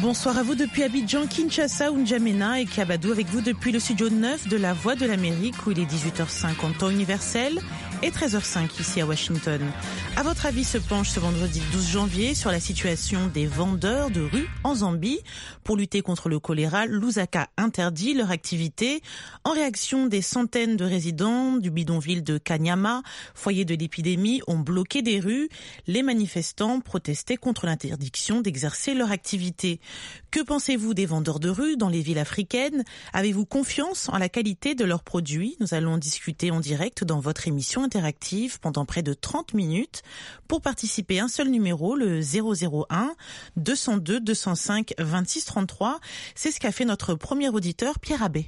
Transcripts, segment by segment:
Bonsoir à vous depuis Abidjan, Kinshasa, N'Djamena et Kabadou avec vous depuis le studio 9 de la Voix de l'Amérique où il est 18h05 en temps universel et 13h05 ici à Washington. À votre avis se penche ce vendredi 12 janvier sur la situation des vendeurs de rue en Zambie. Pour lutter contre le choléra, Lusaka interdit leur activité. En réaction, des centaines de résidents du bidonville de Kanyama, foyer de l'épidémie, ont bloqué des rues. Les manifestants protestaient contre l'interdiction d'exercer leur activité. Que pensez-vous des vendeurs de rue dans les villes africaines ? Avez-vous confiance en la qualité de leurs produits ? Nous allons en discuter en direct dans votre émission interactive pendant près de 30 minutes. Pour participer, un seul numéro, le 001 202 205 26 33. C'est ce qu'a fait notre premier auditeur, Pierre Abbé.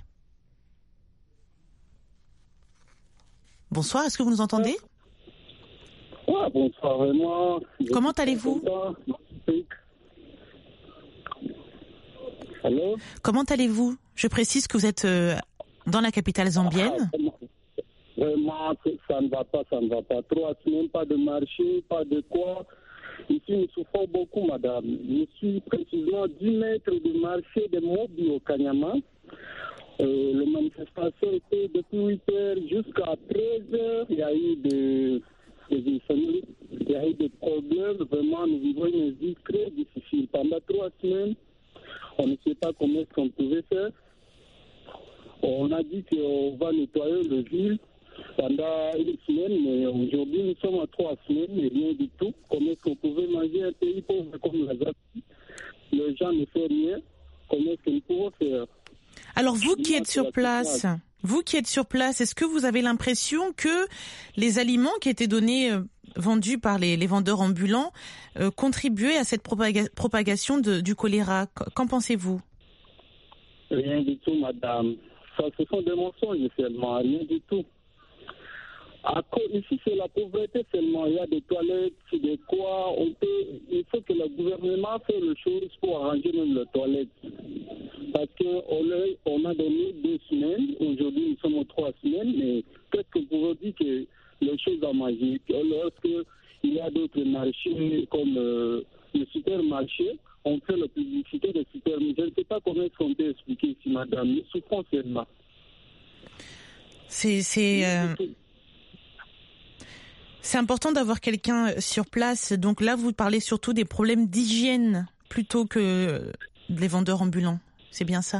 Bonsoir, est-ce que vous nous entendez ? Ouais, bonsoir, vraiment. Comment allez-vous ? Allô ? Comment allez-vous ? Je précise que vous êtes dans la capitale zambienne. Vraiment, ça ne va pas. 3 semaines, pas de marché, pas de quoi. Ici, nous souffrons beaucoup, madame. Je suis précisément 10 mètres de marché de Mobi au Kanyama. Les manifestations étaient depuis 8 heures jusqu'à 13 heures. Il y a eu des problèmes. Vraiment, nous vivons une vie très difficile. Pendant 3 semaines, on ne sait pas comment est-ce qu'on pouvait faire. On a dit qu'on va nettoyer le ville pendant une semaine, mais aujourd'hui, nous sommes à 3 semaines et rien du tout. Comment est-ce qu'on pouvait manger un pays pauvre comme la Zambie ? Les gens ne font rien. Comment est-ce qu'on pouvait faire ? Alors vous qui êtes sur place, est-ce que vous avez l'impression que les aliments qui étaient vendus par les vendeurs ambulants contribuaient à cette propagation du choléra ? Qu'en pensez-vous ? Rien du tout, madame. Ça, ce sont des mensonges seulement, rien du tout. Ici, c'est la pauvreté seulement. Il y a des toilettes, des quoi. Il faut que le gouvernement fasse les choses pour arranger même les toilettes. Parce qu'on a donné 2 semaines. Aujourd'hui, nous sommes aux 3 semaines. Mais qu'est-ce que vous pouvez dire que les choses à manger? Lorsqu'il y a d'autres marchés comme le supermarché, on fait la publicité des supermarchés. Je ne sais pas comment est-ce qu'on peut expliquer ici, madame. Nous souffrons seulement. C'est important d'avoir quelqu'un sur place. Donc là, vous parlez surtout des problèmes d'hygiène plutôt que des vendeurs ambulants. C'est bien ça ?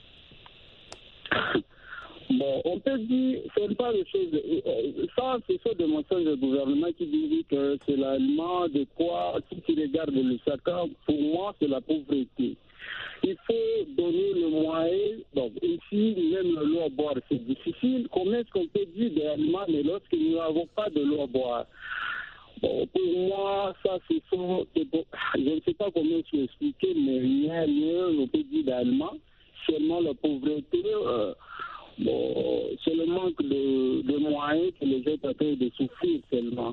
Bon, on peut dire, c'est pas les choses. Ça, ce sont des mensonges du gouvernement qui disent que c'est l'aliment de quoi, si tu regardes le Lusaka, pour moi, c'est la pauvreté. Il faut donner le moyen. Donc, ici, même l'eau à boire, c'est difficile. Comment est-ce qu'on peut dire des aliments, mais lorsque nous n'avons pas de l'eau à boire? Bon, pour moi, ça, c'est bon. Je ne sais pas comment je expliquer, mais rien, on peut dire d'aliments. Seulement la pauvreté, c'est le manque de moyens que les gens ont de souffrir seulement.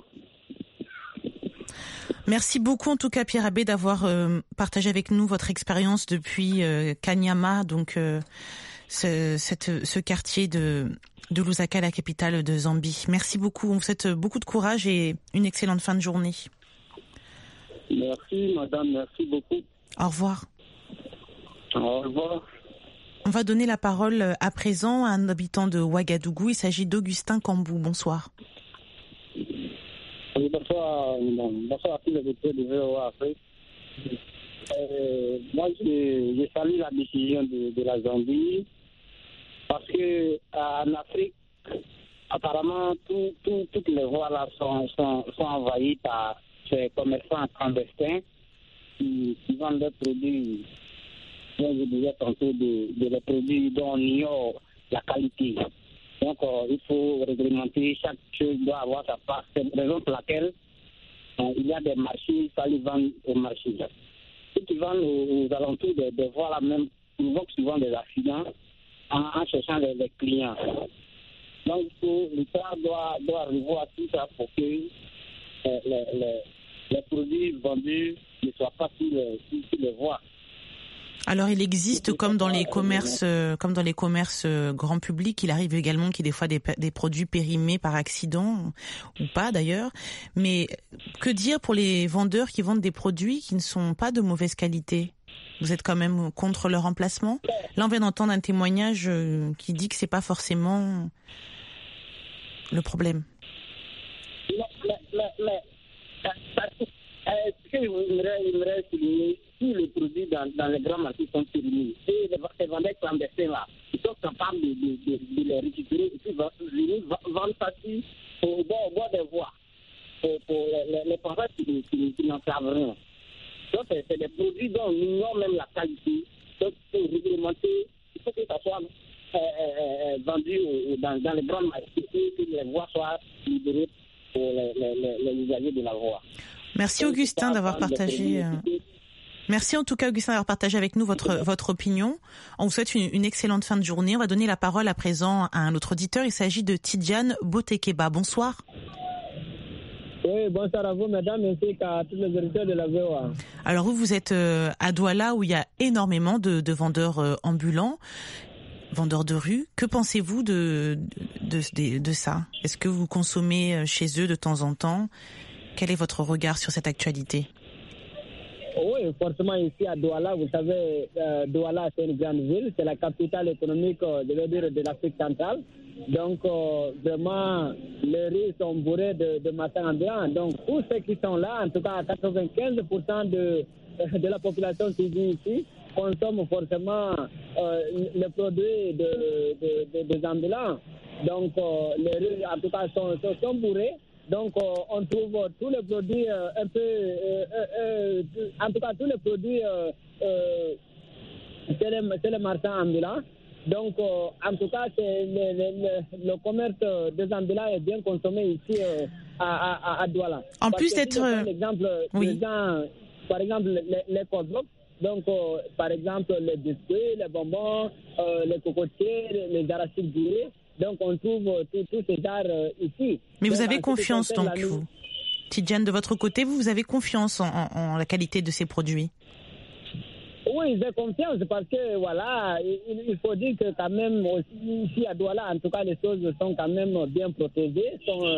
Merci beaucoup en tout cas Pierre Abbé d'avoir partagé avec nous votre expérience depuis Kanyama, donc ce quartier de Lusaka, la capitale de Zambie. Merci beaucoup, on vous souhaite beaucoup de courage et une excellente fin de journée. Merci madame, merci beaucoup. Au revoir. Au revoir. On va donner la parole à présent à un habitant de Ouagadougou, il s'agit d'Augustin Kambou. Bonsoir. Oui, bonsoir à tous les auditeurs de VOA Afrique. Moi, je salue la décision de la Zambie parce que en Afrique, apparemment, toutes les voies là sont envahies par ces commerçants clandestins qui vendent des produits, comme je disais tantôt, des produits dont on ignore la qualité. Donc, il faut réglementer, chaque chose doit avoir sa place. C'est la raison pour laquelle il y a des marchés, il fallait vendre au marché. Ceux qui vendent aux alentours des voies là même, provoquent souvent des accidents en cherchant les clients. Donc, l'État doit revoir tout ça pour que les produits vendus ne soient pas sur les voies. Alors il existe, comme dans les commerces grand public, il arrive également qu'il y ait des fois des produits périmés par accident, ou pas d'ailleurs. Mais que dire pour les vendeurs qui vendent des produits qui ne sont pas de mauvaise qualité ? Vous êtes quand même contre leur remplacement ? Là, on vient d'entendre un témoignage qui dit que c'est pas forcément le problème. Ce que j'aimerais souligner, si les produits dans les grands marchés sont périmés, et les vendeurs clandestins là, ils sont capables de les récupérer et puis venir vendre ça au bord des voies pour les personnes qui n'en savent rien. Donc, c'est des produits dont nous ignorons même la qualité. Donc, il faut réglementer, il faut que ça soit vendu dans les grands marchés, que les voies soient libérées pour les usagers de la voie. Merci Augustin d'avoir partagé. Merci en tout cas Augustin d'avoir partagé avec nous votre opinion. On vous souhaite une excellente fin de journée. On va donner la parole à présent à un autre auditeur. Il s'agit de Tidjane Botekeba. Bonsoir. Oui, bonsoir à vous, mesdames, ainsi qu'à tous les auditeurs de la VOA. Alors vous êtes à Douala où il y a énormément de vendeurs ambulants, vendeurs de rue. Que pensez-vous de ça ? Est-ce que vous consommez chez eux de temps en temps ? Quel est votre regard sur cette actualité ? Oui, forcément ici à Douala, vous savez, Douala c'est une grande ville, c'est la capitale économique de l'Afrique centrale. Donc vraiment, les rues sont bourrées de marchands ambulants. Donc tous ceux qui sont là, en tout cas 95% de la population qui vit ici, consomment forcément les produits des ambulants. Donc les rues en tout cas sont bourrées. Donc, on trouve tous les produits un peu, en tout cas tous les produits, c'est les marchands ambulants. Donc, en tout cas, le commerce des ambulants est bien consommé ici à Douala. En plus d'être, oui. Par exemple, les cold-blocs. Donc, par exemple, les biscuits, les bonbons, les cocotiers, les arachides durés. Donc, on trouve tous ces genres ici. Mais vous avez confiance, donc, vous, Tidjane, de votre côté, vous avez confiance en la qualité de ces produits ? Oui, j'ai confiance parce que, voilà, il faut dire que quand même, ici à Douala, en tout cas, les choses sont quand même bien protégées.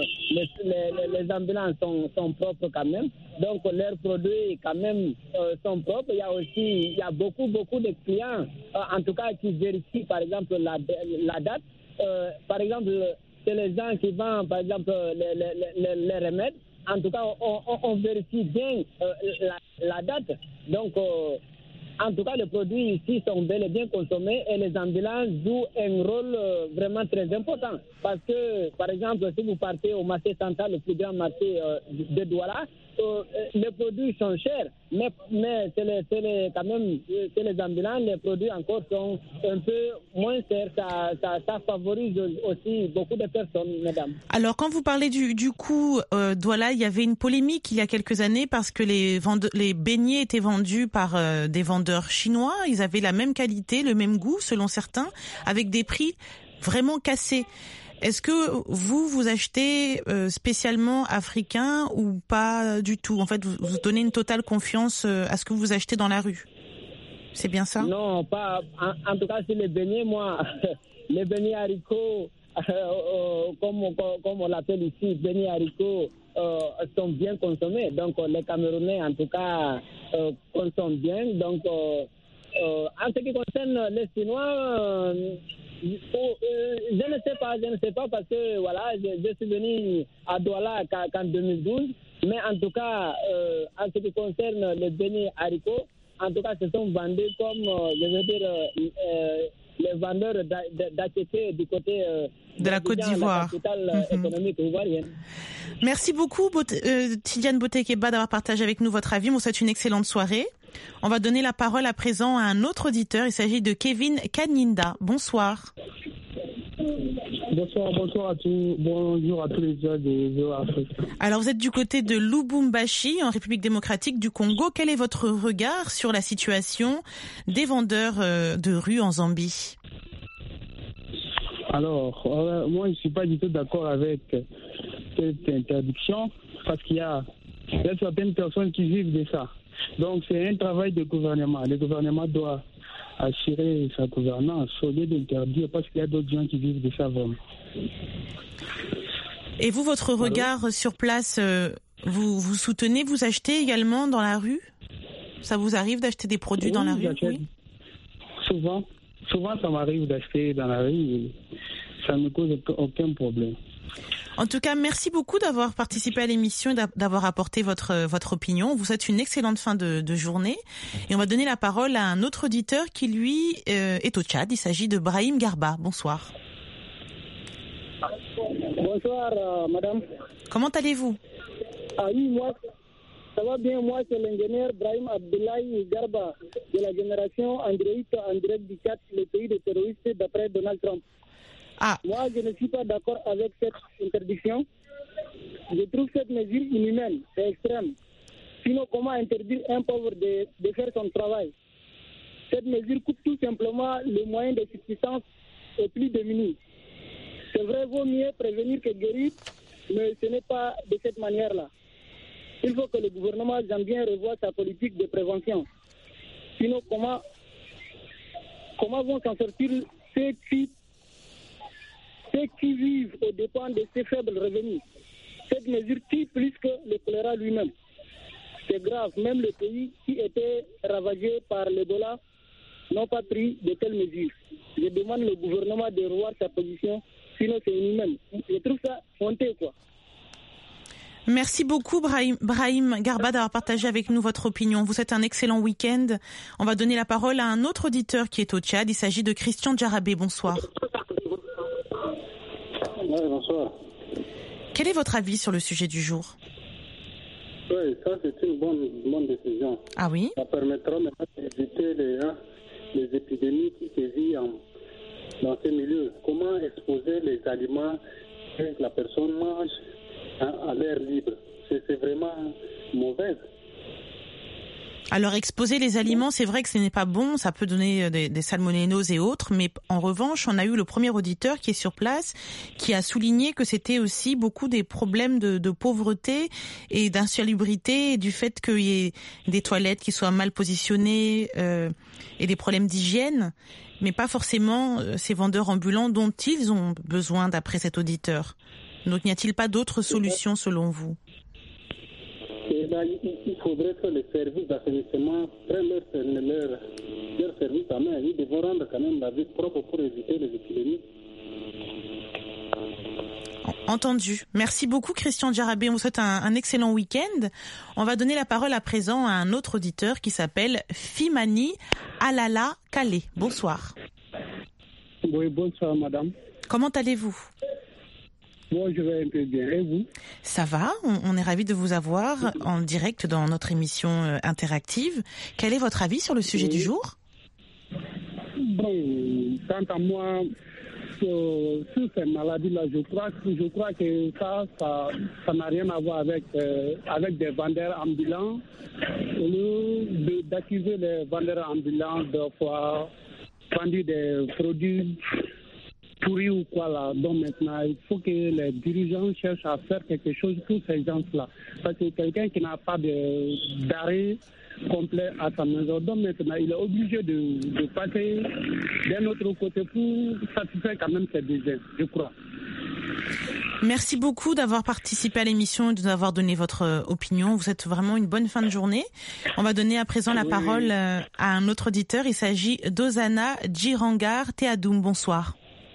Les ambulances sont propres quand même. Donc, leurs produits, quand même, sont propres. Il y a beaucoup de clients, en tout cas, qui vérifient, par exemple, la date. Par exemple, c'est les gens qui vendent, par exemple, les remèdes. En tout cas, on vérifie bien la date. Donc, en tout cas, les produits ici sont bel et bien consommés et les ambulances jouent un rôle vraiment très important. Parce que, par exemple, si vous partez au marché central, le plus grand marché de Douala, les produits sont chers, mais quand même, c'est les ambulances, les produits encore sont un peu moins chers. Ça favorise aussi beaucoup de personnes, mesdames. Alors, quand vous parlez du coût, Douala, il y avait une polémique il y a quelques années parce que les beignets étaient vendus par des vendeurs chinois. Ils avaient la même qualité, le même goût, selon certains, avec des prix vraiment cassés. Est-ce que vous achetez spécialement africain ou pas du tout ? En fait, vous donnez une totale confiance à ce que vous achetez dans la rue. C'est bien ça ? Non, pas. En tout cas, c'est les beignets, moi, les beignets haricots, comme on l'appelle ici, beignets haricots, sont bien consommés. Donc, les Camerounais, en tout cas, consomment bien. Donc, en ce qui concerne les Chinois, je ne sais pas parce que voilà, je suis venu à Douala qu'en 2012, mais en tout cas, en ce qui concerne les beignets haricots, en tout cas, se sont vendus comme, je veux dire, les vendeurs d'Akéké du côté de la Côte d'Ivoire, la capitale économique ivoirienne. Merci beaucoup, Tidjane Botekeba, d'avoir partagé avec nous votre avis. On vous souhaite une excellente soirée. On va donner la parole à présent à un autre auditeur. Il s'agit de Kevin Kanyinda. Bonsoir. Bonsoir à tous. Bonjour à tous les gens de VOA Afrique. Alors, vous êtes du côté de Lubumbashi, en République démocratique du Congo. Quel est votre regard sur la situation des vendeurs de rue en Zambie ? Alors, moi, je ne suis pas du tout d'accord avec cette interdiction parce qu'il y a certaines personnes qui vivent de ça. Donc c'est un travail de gouvernement. Le gouvernement doit assurer sa gouvernance au lieu d'interdire parce qu'il y a d'autres gens qui vivent de ça vraiment. Et vous, votre regard sur place, vous soutenez, vous achetez également dans la rue? Ça vous arrive d'acheter des produits dans la rue? Oui. Souvent, ça m'arrive d'acheter dans la rue et ça ne cause aucun problème. En tout cas, merci beaucoup d'avoir participé à l'émission et d'avoir apporté votre opinion. On vous souhaite une excellente fin de journée. Et on va donner la parole à un autre auditeur qui, lui, est au Tchad. Il s'agit de Brahim Garba. Bonsoir. Bonsoir, madame. Comment allez-vous? Ah oui, moi, ça va bien. Moi, c'est l'ingénieur Brahim Abdoulaye Garba de la génération Android en direct du Tchad, le pays des terroristes d'après Donald Trump. Ah. Moi, je ne suis pas d'accord avec cette interdiction. Je trouve cette mesure inhumaine et extrême. Sinon, comment interdire un pauvre de faire son travail? Cette mesure coupe tout simplement les moyens de subsistance aux plus démunis. C'est vrai, vaut mieux prévenir que guérir, mais ce n'est pas de cette manière-là. Il faut que le gouvernement zambien revoie sa politique de prévention. Sinon, comment vont s'en sortir ceux qui vivent aux dépens de ces faibles revenus? Cette mesure tue plus que le choléra lui-même. C'est grave, même les pays qui étaient ravagés par l'Ebola n'ont pas pris de telles mesures. Je demande au gouvernement de revoir sa position, sinon c'est inhumain. Je trouve ça honteux, quoi. Merci beaucoup Brahim Garba d'avoir partagé avec nous votre opinion. Vous êtes un excellent week-end. On va donner la parole à un autre auditeur qui est au Tchad. Il s'agit de Christian Djarabé. Bonsoir. Oui, bonsoir. Quel est votre avis sur le sujet du jour? Oui, ça c'est une bonne décision. Ah oui? Ça permettra maintenant d'éviter les épidémies qui sévissent dans ces milieux. Comment exposer les aliments que la personne mange à l'air libre? C'est vraiment mauvais. Alors exposer les aliments, c'est vrai que ce n'est pas bon, ça peut donner des salmonelloses et autres, mais en revanche, on a eu le premier auditeur qui est sur place, qui a souligné que c'était aussi beaucoup des problèmes de pauvreté et d'insalubrité, et du fait qu'il y ait des toilettes qui soient mal positionnées et des problèmes d'hygiène, mais pas forcément ces vendeurs ambulants dont ils ont besoin d'après cet auditeur. Donc n'y a-t-il pas d'autres solutions selon vous? Et là, il faudrait que les services d'assainissement prennent leur service à main. Ils devront rendre quand même la vie propre pour éviter les épidémies. Entendu. Merci beaucoup Christian Djarabé. On vous souhaite un excellent week-end. On va donner la parole à présent à un autre auditeur qui s'appelle Fimani Alala Kale. Bonsoir. Oui, bonsoir madame. Comment allez-vous? Moi, je vais un peu bien. Et vous? Ça va, on est ravis de vous avoir en direct dans notre émission interactive. Quel est votre avis sur le sujet du jour? Bon, quant à moi, sur ces maladies-là, je crois que ça n'a rien à voir avec des vendeurs ambulants. Au lieu d'accuser les vendeurs ambulants d'avoir vendu des produits pourris ou quoi là. Donc maintenant, il faut que les dirigeants cherchent à faire quelque chose pour ces gens-là. Parce que quelqu'un qui n'a pas d'arrêt complet à sa maison, donc maintenant, il est obligé de passer d'un autre côté pour satisfaire quand même ses besoins, je crois. Merci beaucoup d'avoir participé à l'émission et de nous avoir donné votre opinion. Vous êtes vraiment une bonne fin de journée. On va donner à présent la parole à un autre auditeur. Il s'agit d'Ozana Djirangar Théadoum. Bonsoir.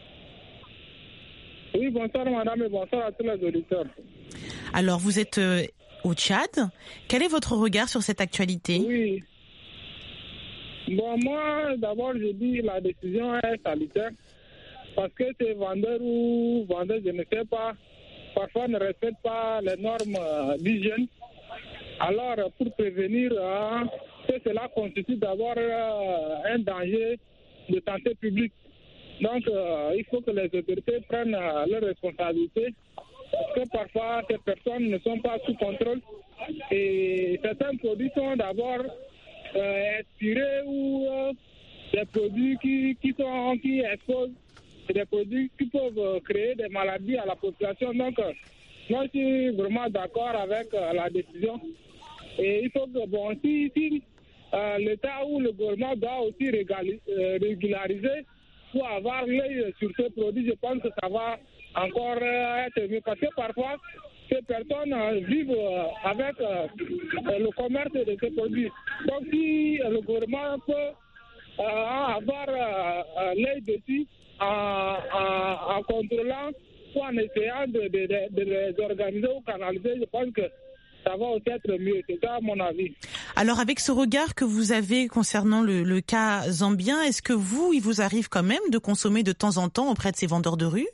Oui, bonsoir madame et bonsoir à tous les auditeurs. Alors, vous êtes au Tchad. Quel est votre regard sur cette actualité? Oui. Bon, moi, d'abord, je dis la décision est salutaire parce que ces vendeurs ou vendeuses, je ne sais pas, parfois ne respectent pas les normes d'hygiène. Alors, pour prévenir que cela constitue d'abord un danger de santé publique. Donc, il faut que les autorités prennent leurs responsabilités parce que parfois, ces personnes ne sont pas sous contrôle et certains produits sont d'abord expirés ou des produits qui exposent, des produits qui peuvent créer des maladies à la population. Donc, moi, je suis vraiment d'accord avec la décision Et il faut que, bon, si l'État ou le gouvernement doit aussi régulariser pour avoir l'œil sur ces produits, je pense que ça va encore être mieux. Parce que parfois, ces personnes vivent avec le commerce de ces produits. Donc si le gouvernement peut avoir l'œil dessus en contrôlant ou en essayant de les organiser ou canaliser, je pense que ça va aussi être mieux. C'est ça mon avis. Alors avec ce regard que vous avez concernant le cas zambien, est-ce que il vous arrive quand même de consommer de temps en temps auprès de ces vendeurs de rue?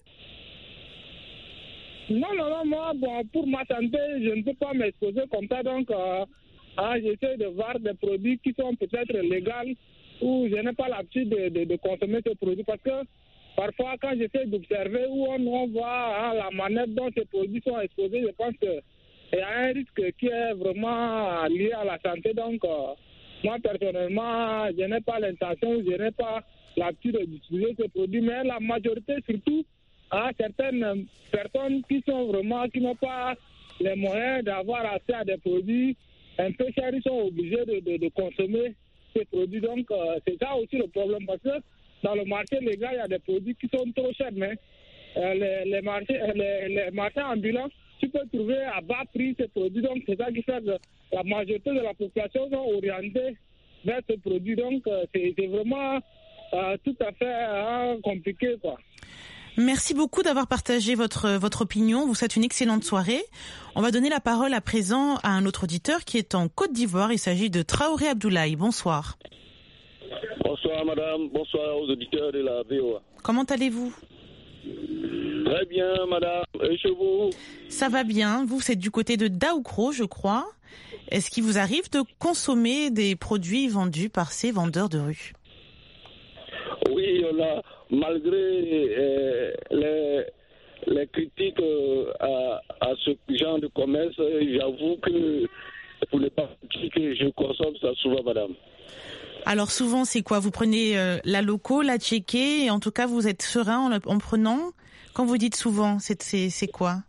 Non, moi, bon, pour ma santé, je ne peux pas m'exposer comme ça, donc j'essaie de voir des produits qui sont peut-être légaux ou je n'ai pas l'habitude de consommer ces produits parce que parfois quand j'essaie d'observer où on voit la manière dont ces produits sont exposés, je pense qu'il y a un risque qui est vraiment lié à la santé, donc moi personnellement, je n'ai pas l'intention, je n'ai pas l'habitude d'utiliser ces produits, mais la majorité surtout, certaines personnes qui n'ont pas les moyens d'avoir accès à des produits un peu chers, ils sont obligés de consommer ces produits. Donc c'est ça aussi le problème parce que dans le marché légal, il y a des produits qui sont trop chers, mais les marchés ambulants, tu peux trouver à bas prix ces produits. Donc c'est ça qui fait que la majorité de la population sont orientée vers ces produits. Donc c'est vraiment tout à fait compliqué, quoi. Merci beaucoup d'avoir partagé votre opinion. Vous souhaite une excellente soirée. On va donner la parole à présent à un autre auditeur qui est en Côte d'Ivoire. Il s'agit de Traoré Abdoulaye. Bonsoir. Bonsoir madame, bonsoir aux auditeurs de la VOA. Comment allez-vous? Très bien madame, et chez vous? Ça va bien. Vous êtes du côté de Daoukro, je crois. Est-ce qu'il vous arrive de consommer des produits vendus par ces vendeurs de rue? Oui, malgré les critiques à ce genre de commerce, j'avoue que pour ne pas dire que je consomme ça souvent, madame. Alors souvent, c'est quoi? Vous prenez la loco, la tchéké, et en tout cas, vous êtes serein en prenant? Quand vous dites souvent, c'est quoi?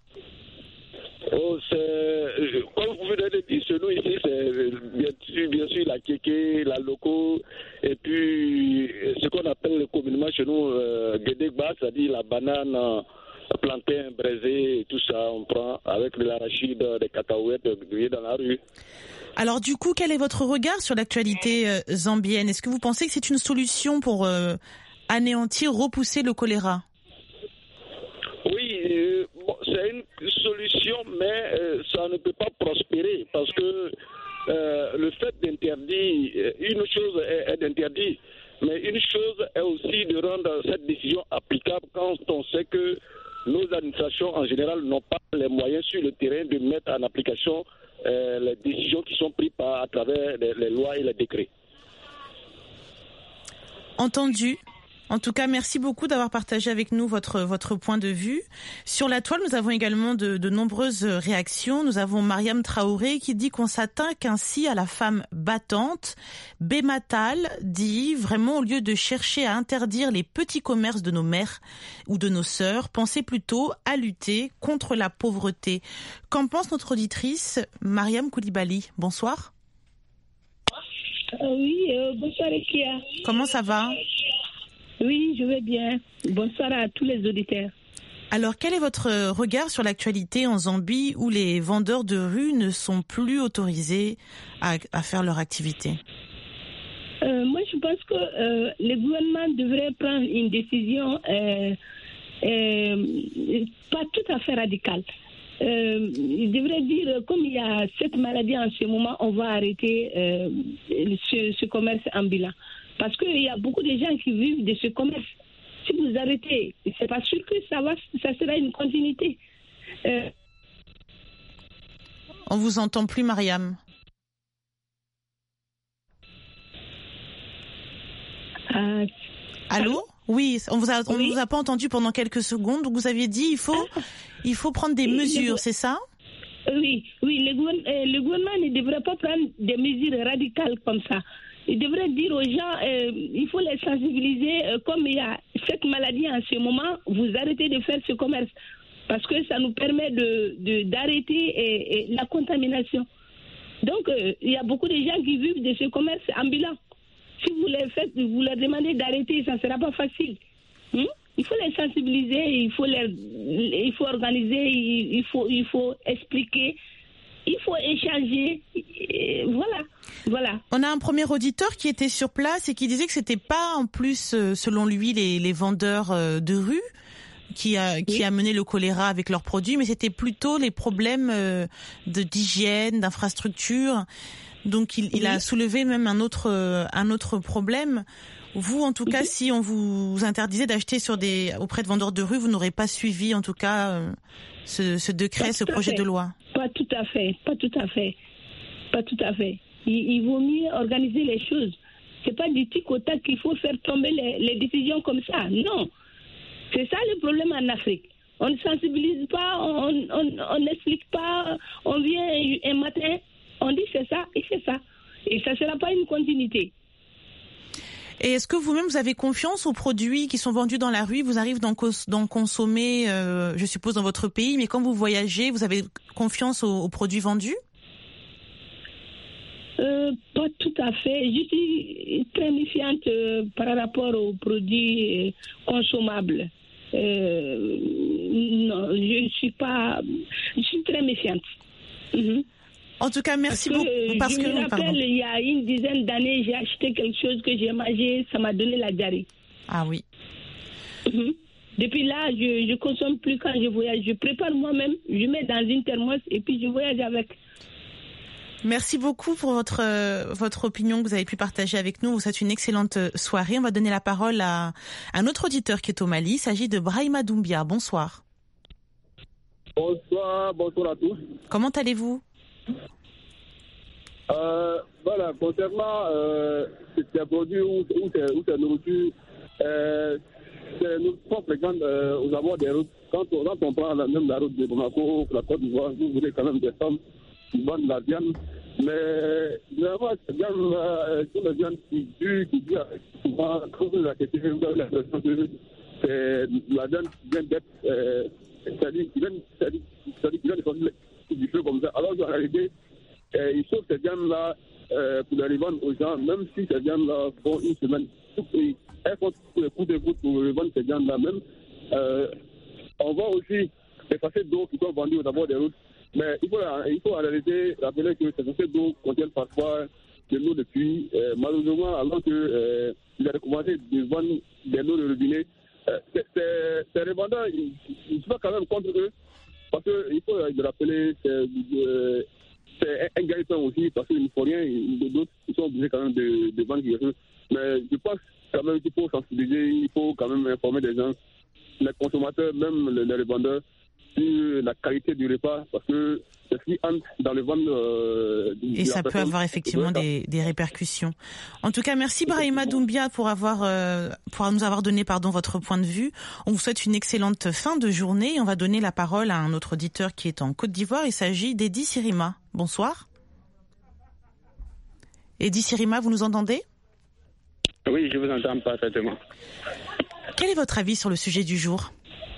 Comme vous venez de dire, chez nous ici, c'est bien sûr la kéké, la loco, et puis ce qu'on appelle communément chez nous guédégba, c'est-à-dire la banane, plantain, braisé, tout ça, on prend avec de l'arachide, des cacahuètes grillées dans la rue. Alors du coup, quel est votre regard sur l'actualité zambienne? Est-ce que vous pensez que c'est une solution pour anéantir, repousser le choléra? Oui, c'est une solution, mais ça ne peut pas prospérer parce que le fait d'interdire, une chose est d'interdire, mais une chose est aussi de rendre cette décision applicable quand on sait que nos administrations en général n'ont pas les moyens sur le terrain de mettre en application les décisions qui sont prises à travers les lois et les décrets. Entendu. En tout cas, merci beaucoup d'avoir partagé avec nous votre point de vue. Sur la toile, nous avons également de nombreuses réactions. Nous avons Mariam Traoré qui dit qu'on s'attaque ainsi à la femme battante. Bématal dit vraiment, au lieu de chercher à interdire les petits commerces de nos mères ou de nos sœurs, pensez plutôt à lutter contre la pauvreté. Qu'en pense notre auditrice Mariam Koulibaly? Bonsoir. Oui, bonsoir Ekia. Comment ça va? Oui, je vais bien. Bonsoir à tous les auditeurs. Alors, quel est votre regard sur l'actualité en Zambie où les vendeurs de rue ne sont plus autorisés à faire leur activité? Moi, je pense que le gouvernement devrait prendre une décision pas tout à fait radicale. Il devrait dire, comme il y a cette maladie en ce moment, on va arrêter ce commerce ambulant. Parce qu'il y a beaucoup de gens qui vivent de ce commerce. Si vous arrêtez, c'est pas sûr que ça sera une continuité. On vous entend plus, Mariam. Allô? Oui, on vous a pas entendu pendant quelques secondes. Donc vous aviez dit il faut prendre des mesures, c'est ça? Oui, le gouvernement ne devrait pas prendre des mesures radicales comme ça. Il devrait dire aux gens, il faut les sensibiliser, comme il y a cette maladie en ce moment, vous arrêtez de faire ce commerce. Parce que ça nous permet d'arrêter la contamination. Donc, il y a beaucoup de gens qui vivent de ce commerce ambulant. Si vous les faites, vous leur demandez d'arrêter, ça ne sera pas facile. Il faut les sensibiliser, il faut organiser, il faut expliquer, il faut échanger. Voilà. On a un premier auditeur qui était sur place et qui disait que c'était pas en plus, selon lui, les vendeurs de rue qui amenaient le choléra avec leurs produits, mais c'était plutôt les problèmes d'hygiène, d'infrastructure. Donc il a soulevé même un autre problème. Vous, en tout cas, si on vous interdisait d'acheter auprès de vendeurs de rue, vous n'aurez pas suivi, en tout cas, ce décret, ce projet de loi. Pas tout à fait. Il vaut mieux organiser les choses. C'est pas du tic au tac qu'il faut faire tomber les décisions comme ça. Non. C'est ça le problème en Afrique. On ne sensibilise pas, on n'explique pas, on vient un matin, on dit c'est ça et c'est ça. Et ça ne sera pas une continuité. Et est-ce que vous-même, vous avez confiance aux produits qui sont vendus dans la rue? Vous arrivez d'en consommer, je suppose, dans votre pays, mais quand vous voyagez, vous avez confiance aux produits vendus? Pas tout à fait. Je suis très méfiante par rapport aux produits consommables. Non, je suis très méfiante. En tout cas, merci beaucoup. Je me rappelle, il y a une dizaine d'années, j'ai acheté quelque chose que j'ai mangé, ça m'a donné la diarrhée. Ah oui. Depuis là, je consomme plus quand je voyage. Je prépare moi-même, je mets dans une thermos et puis je voyage avec. Merci beaucoup pour votre opinion que vous avez pu partager avec nous. Vous souhaite une excellente soirée. On va donner la parole à un autre auditeur qui est au Mali. Il s'agit de Brahima Doumbia. Bonsoir. Bonsoir à tous. Comment allez-vous? Voilà, concernant ces produits ou ces nourritures, nous sommes fréquents aux abords des routes. Quand on prend même la route de Bamako, la Côte d'Ivoire, vous voulez quand même des femmes qui vendent la viande. Mais vraiment, cette viande-là, c'est la viande qui dure souvent, quand vous la question, vous avez l'impression que c'est la viande qui vient d'être, c'est-à-dire qui vient de sortir du feu comme ça. Alors qu'en réalité, il faut ces viandes-là pour les revendre aux gens, même si ces viandes-là font une semaine. Elles font tous les coups de goutte pour revendre ces viandes-là même. On voit aussi les sachets d'eau qui sont vendus aux abords des routes. Mais il faut en réalité rappeler que ces sachets d'eau contiennent parfois de l'eau de pluie. Malheureusement, alors qu'il a recommandé de vendre de l'eau de robinet, ces revendeurs, ils sont quand même contre eux. Parce qu'il faut le rappeler, c'est un gagne-pain aussi, parce qu'il ne faut rien, d'autres ils sont obligés quand même de vendre quelque chose. Mais je pense quand même qu'il faut sensibiliser, il faut quand même informer les gens, les consommateurs, même les revendeurs, sur la qualité du repas, parce que c'est ce qui entre dans le ventre. Et ça peut avoir effectivement des répercussions. En tout cas, merci Brahima Doumbia pour nous avoir donné votre point de vue. On vous souhaite une excellente fin de journée. On va donner la parole à un autre auditeur qui est en Côte d'Ivoire. Il s'agit d'Edi Sirima. Bonsoir. Edi Sirima, vous nous entendez? Oui, je vous entends parfaitement. Quel est votre avis sur le sujet du jour?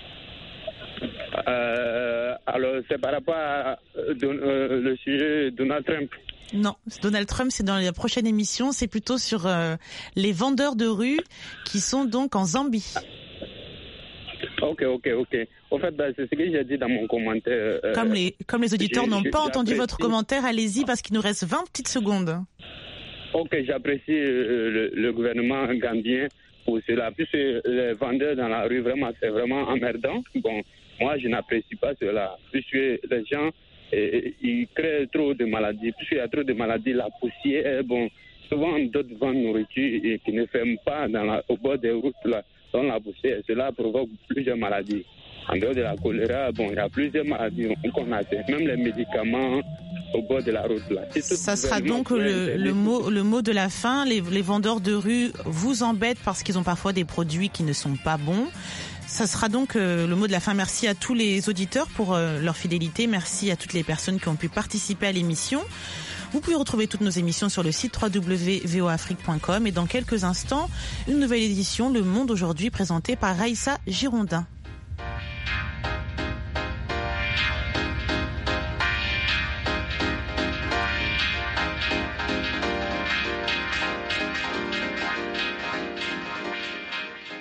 Alors, c'est par rapport à le sujet Donald Trump. Non, Donald Trump, c'est dans la prochaine émission. C'est plutôt sur les vendeurs de rue qui sont donc en Zambie. Ok. En fait, c'est ce que j'ai dit dans mon commentaire. Comme les auditeurs n'ont pas entendu votre commentaire, allez-y parce qu'il nous reste 20 petites secondes. Ok, j'apprécie le gouvernement gambien pour cela. Puisque les vendeurs dans la rue, vraiment, c'est vraiment emmerdant. Bon, moi, je n'apprécie pas cela. Puisque les gens, ils créent trop de maladies. Puisqu'il y a trop de maladies, la poussière, souvent d'autres vendent nourriture et qui ne ferment pas au bord des routes, là, dans la poussière. Cela provoque plusieurs maladies. En dehors de la choléra, il y a plusieurs maladies qu'on a, même les médicaments au bord de la route. Là. Ça sera donc le mot de la fin. Les vendeurs de rue vous embêtent parce qu'ils ont parfois des produits qui ne sont pas bons. Ça sera donc le mot de la fin. Merci à tous les auditeurs pour leur fidélité. Merci à toutes les personnes qui ont pu participer à l'émission. Vous pouvez retrouver toutes nos émissions sur le site www.voafrique.com et dans quelques instants, une nouvelle édition Le Monde Aujourd'hui présentée par Raïssa Girondin.